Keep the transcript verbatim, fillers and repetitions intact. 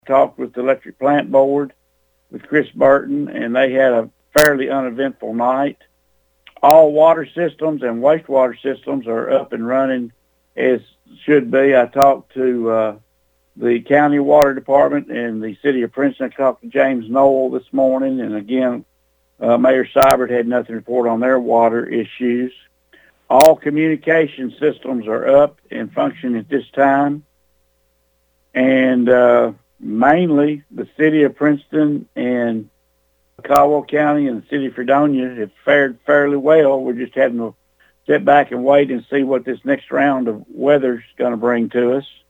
talked with the Electric Plant Board with Chris Burton, and they had a fairly uneventful night. All water systems and wastewater systems are up and running as should be. I talked to uh, the county water department and the city of Princeton. I talked to James Knoll this morning, and again, uh, Mayor Seibert had nothing to report on their water issues. All communication systems are up and functioning at this time, and uh, mainly the city of Princeton and Caldwell County and the city of Fredonia have fared fairly well. We're just having to sit back and wait and see what this next round of weather is going to bring to us.